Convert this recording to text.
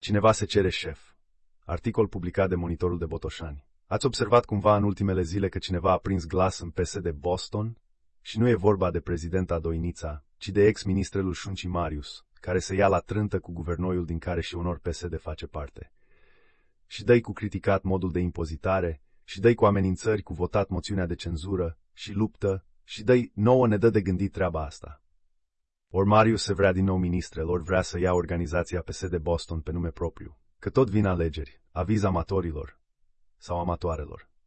Cineva se cere șef. Articol publicat de Monitorul de Botoșani. Ați observat cumva în ultimele zile că cineva a prins glas în PSD Boston? Și nu e vorba de prezidenta Doinița, ci de ex-ministrelul Șuncii Marius, care se ia la trântă cu guvernoiul din care și unor PSD face parte. Și dă-i cu criticat modul de impozitare, și dă-i cu amenințări cu votat moțiunea de cenzură, și luptă, și dă-i nouă ne dă de gândit treaba asta. Ori Marius se vrea din nou ministrel, ori vrea să ia organizația PSD Boston pe nume propriu, că tot vin alegeri, aviz amatorilor sau amatoarelor.